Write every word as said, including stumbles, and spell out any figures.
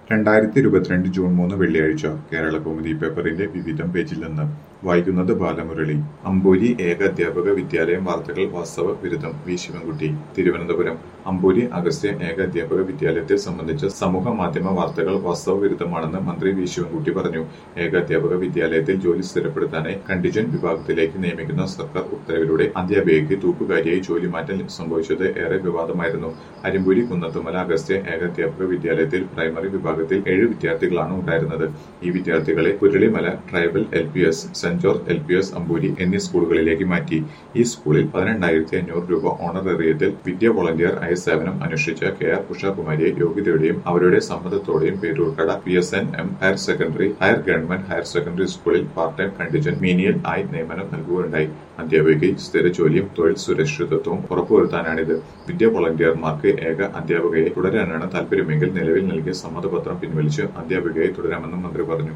രണ്ടായിരത്തി ഇരുപത്തിരണ്ട് ജൂൺ മൂന്ന് വെള്ളിയാഴ്ച കേരള കൗമുദി പേപ്പറിന്റെ വിവിധം പേജിൽ നിന്ന് വായിക്കുന്നത് ബാലമുരളി. അമ്പൂരി ഏക അധ്യാപക വിദ്യാലയം വാർത്തകൾ വാസ്തവ വിരുദ്ധം. വി ശിവൻകുട്ടി, തിരുവനന്തപുരം. അമ്പൂരി അഗസ്ത്യ ഏക അധ്യാപക വിദ്യാലയത്തെ സംബന്ധിച്ച സമൂഹ മാധ്യമ വാർത്തകൾ വാസ്തവ വിരുദ്ധമാണെന്ന് മന്ത്രി വി ശിവൻകുട്ടി പറഞ്ഞു. ഏക അധ്യാപക വിദ്യാലയത്തിൽ ജോലി സ്ഥിരപ്പെടുത്താനായി കണ്ടിജന്റ് വിഭാഗത്തിലേക്ക് നിയമിക്കുന്ന സർക്കാർ ഉത്തരവിലൂടെ അധ്യാപികയ്ക്ക് തൂക്കുകാരിയായി ജോലി മാറ്റം സംഭവിച്ചത് ഏറെ വിവാദമായിരുന്നു. അരിമ്പൂരി കുന്നത്തുമല അഗസ്ത്യ ഏക അധ്യാപക വിദ്യാലയത്തിൽ പ്രൈമറി വിഭാഗത്തിൽ ഏഴ് വിദ്യാർത്ഥികളാണ് ഉണ്ടായിരുന്നത്. ഈ വിദ്യാർത്ഥികളെ Kuralimala tribal L P S, Saint George L P S Amboori എന്നീ സ്കൂളുകളിലേക്ക് മാറ്റി. ഈ സ്കൂളിൽ പതിനെണ്ണായിരത്തി അഞ്ഞൂറ് രൂപ ഓണറേറിയത്തിൽ വിദ്യ വോളണ്ടിയർ ആയ സേവനം അനുഷ്ഠിച്ച കെ ആർ ഉഷാകുമാരിയെ യോഗ്യതയുടെയും അവരുടെ സമ്മതത്തോടെയും Peroorkada P S N M higher secondary higher government higher secondary സ്കൂളിൽ പാർട്ട് ടൈം കണ്ടിജന്റ് മീനിയൽ ആയി നിയമനം നൽകുകയുണ്ടായി. അധ്യാപികയ്ക്ക് സ്ഥിര ജോലിയും തൊഴിൽ സുരക്ഷിതത്വവും ഉറപ്പുവരുത്താനാണിത്. വിദ്യ വോളണ്ടിയർമാർക്ക് ഏക അധ്യാപകയെ തുടരാനാണ് താൽപര്യമെങ്കിൽ നിലവിൽ നൽകിയ സമ്മതപത്രം പിൻവലിച്ച് അധ്യാപികയെ തുടരാമെന്നും മന്ത്രി പറഞ്ഞു.